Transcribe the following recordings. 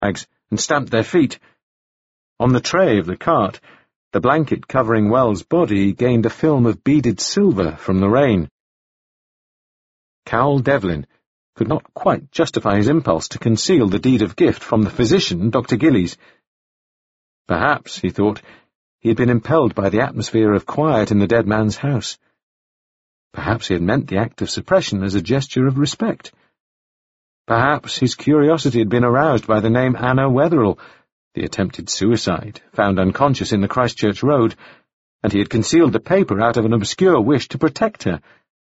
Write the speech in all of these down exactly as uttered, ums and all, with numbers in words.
bags and stamped their feet. On the tray of the cart, the blanket covering Wells' body gained a film of beaded silver from the rain. Cowell Devlin could not quite justify his impulse to conceal the deed of gift from the physician, Doctor Gillies. Perhaps, he thought, he had been impelled by the atmosphere of quiet in the dead man's house. Perhaps he had meant the act of suppression as a gesture of respect. Perhaps his curiosity had been aroused by the name Anna Wetherell, the attempted suicide, found unconscious in the Christchurch Road, and he had concealed the paper out of an obscure wish to protect her.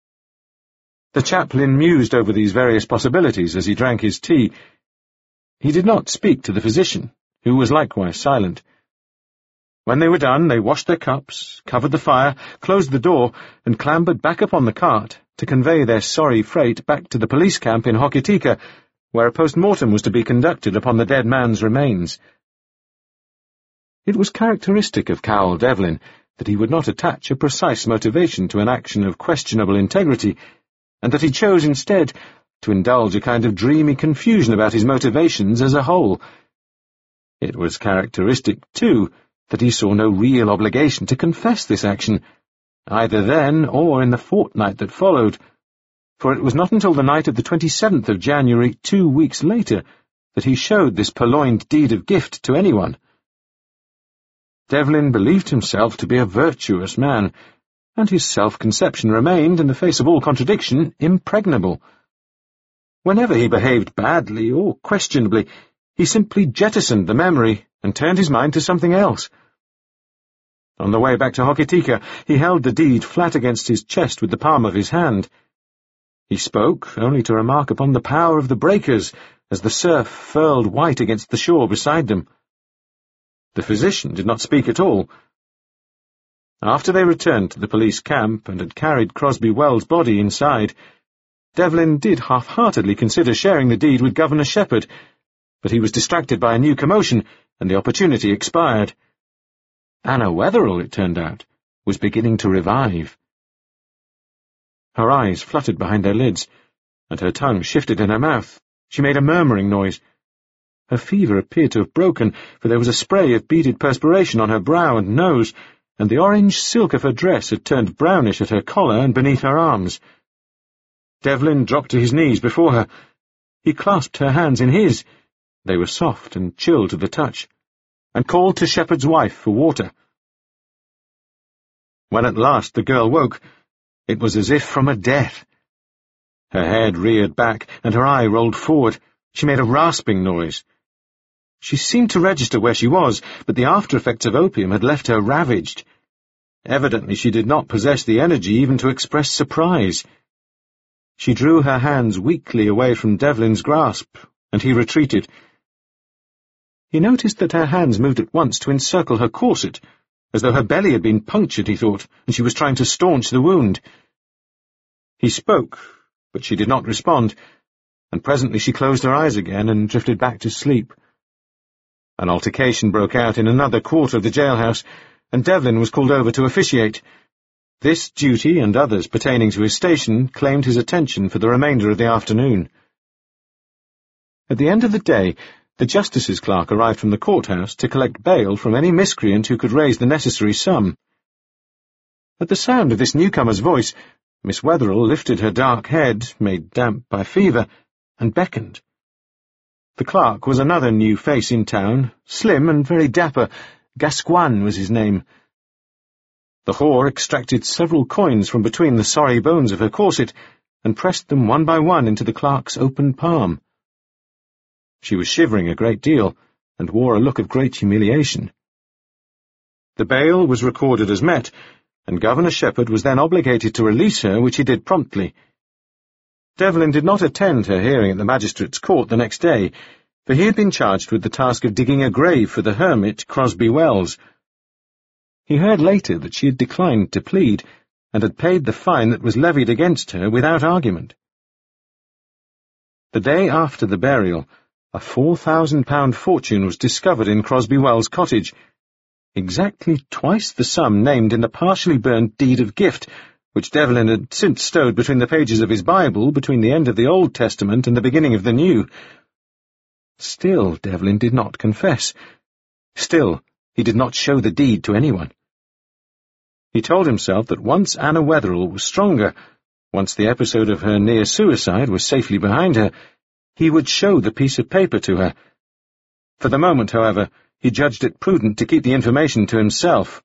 The chaplain mused over these various possibilities as he drank his tea. He did not speak to the physician, who was likewise silent. When they were done, they washed their cups, covered the fire, closed the door, and clambered back upon the cart to convey their sorry freight back to the police camp in Hokitika, where a post-mortem was to be conducted upon the dead man's remains. It was characteristic of Cowell Devlin that he would not attach a precise motivation to an action of questionable integrity, and that he chose instead to indulge a kind of dreamy confusion about his motivations as a whole. It was characteristic, too, that he saw no real obligation to confess this action, either then or in the fortnight that followed, for it was not until the night of the twenty-seventh of January, two weeks later, that he showed this purloined deed of gift to anyone. Devlin believed himself to be a virtuous man, and his self-conception remained, in the face of all contradiction, impregnable. Whenever he behaved badly or questionably, he simply jettisoned the memory and turned his mind to something else. On the way back to Hokitika, he held the deed flat against his chest with the palm of his hand. He spoke only to remark upon the power of the breakers as the surf furled white against the shore beside them. The physician did not speak at all. After they returned to the police camp and had carried Crosby Wells' body inside, Devlin did half-heartedly consider sharing the deed with Governor Shepherd, but he was distracted by a new commotion, and the opportunity expired. Anna Wetherell, it turned out, was beginning to revive. Her eyes fluttered behind their lids, and her tongue shifted in her mouth. She made a murmuring noise. Her fever appeared to have broken, for there was a spray of beaded perspiration on her brow and nose, and the orange silk of her dress had turned brownish at her collar and beneath her arms. Devlin dropped to his knees before her. He clasped her hands in his — they were soft and chill to the touch — and called to Shepherd's wife for water. When at last the girl woke, it was as if from a death. Her head reared back, and her eye rolled forward. She made a rasping noise. She seemed to register where she was, but the after-effects of opium had left her ravaged. Evidently she did not possess the energy even to express surprise. She drew her hands weakly away from Devlin's grasp, and he retreated. He noticed that her hands moved at once to encircle her corset, as though her belly had been punctured, he thought, and she was trying to staunch the wound. He spoke, but she did not respond, and presently she closed her eyes again and drifted back to sleep. An altercation broke out in another quarter of the jailhouse, and Devlin was called over to officiate. This duty, and others pertaining to his station, claimed his attention for the remainder of the afternoon. At the end of the day, the justice's clerk arrived from the courthouse to collect bail from any miscreant who could raise the necessary sum. At the sound of this newcomer's voice, Miss Wetherell lifted her dark head, made damp by fever, and beckoned. The clerk was another new face in town, slim and very dapper. Gascoigne was his name. The whore extracted several coins from between the sorry bones of her corset, and pressed them one by one into the clerk's open palm. She was shivering a great deal, and wore a look of great humiliation. The bail was recorded as met, and Governor Shepherd was then obligated to release her, which he did promptly. Devlin did not attend her hearing at the magistrate's court the next day, for he had been charged with the task of digging a grave for the hermit, Crosby Wells. He heard later that she had declined to plead, and had paid the fine that was levied against her without argument. The day after the burial, a four thousand pound fortune was discovered in Crosby Wells' cottage, exactly twice the sum named in the partially burnt deed of gift, which Devlin had since stowed between the pages of his Bible between the end of the Old Testament and the beginning of the New. Still, Devlin did not confess. Still, he did not show the deed to anyone. He told himself that once Anna Wetherell was stronger, once the episode of her near suicide was safely behind her, he would show the piece of paper to her. For the moment, however, he judged it prudent to keep the information to himself.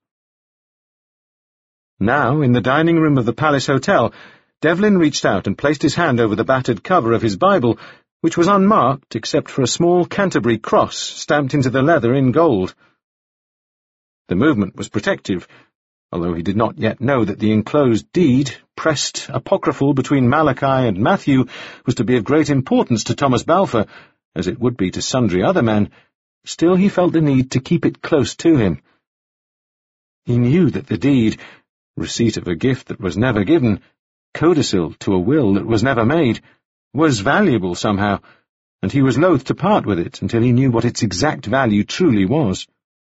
Now, in the dining room of the Palace Hotel, Devlin reached out and placed his hand over the battered cover of his Bible, which was unmarked except for a small Canterbury cross stamped into the leather in gold. The movement was protective, although he did not yet know that the enclosed deed, pressed apocryphal between Malachi and Matthew, was to be of great importance to Thomas Balfour, as it would be to sundry other men. Still he felt the need to keep it close to him. He knew that the deed, receipt of a gift that was never given, codicil to a will that was never made, was valuable somehow, and he was loath to part with it until he knew what its exact value truly was.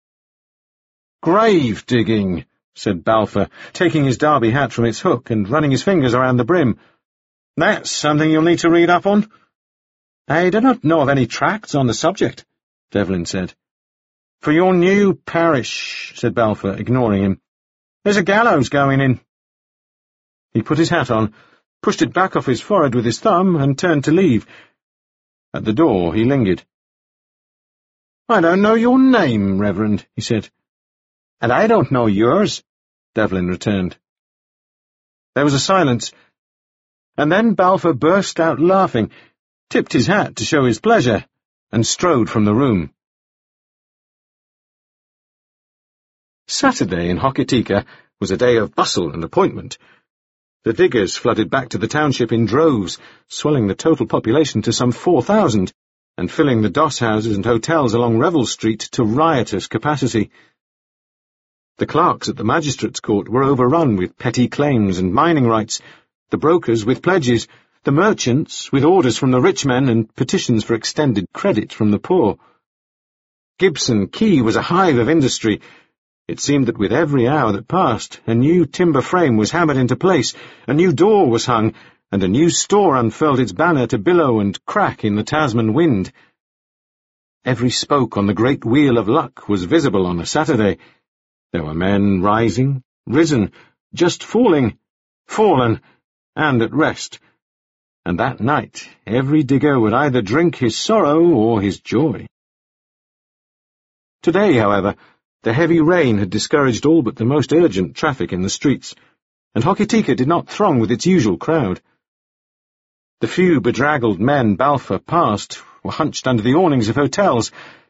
"Grave digging," said Balfour, taking his derby hat from its hook and running his fingers around the brim. "That's something you'll need to read up on." "I do not know of any tracts on the subject," Devlin said. "For your new parish," said Balfour, ignoring him. "There's a gallows going in." He put his hat on, pushed it back off his forehead with his thumb, and turned to leave. At the door he lingered. "I don't know your name, Reverend," he said. "And I don't know yours," Devlin returned. There was a silence, and then Balfour burst out laughing, tipped his hat to show his pleasure, and strode from the room. Saturday in Hokitika was a day of bustle and appointment. The diggers flooded back to the township in droves, swelling the total population to some four thousand, and filling the doss houses and hotels along Revel Street to riotous capacity. The clerks at the magistrates' court were overrun with petty claims and mining rights, the brokers with pledges, the merchants with orders from the rich men and petitions for extended credit from the poor. Gibson Quay was a hive of industry. It seemed that with every hour that passed, a new timber frame was hammered into place, a new door was hung, and a new store unfurled its banner to billow and crack in the Tasman wind. Every spoke on the great wheel of luck was visible on a Saturday. There were men rising, risen, just falling, fallen, and at rest. And that night every digger would either drink his sorrow or his joy. Today, however, the heavy rain had discouraged all but the most urgent traffic in the streets, and Hokitika did not throng with its usual crowd. The few bedraggled men Balfour passed were hunched under the awnings of hotels,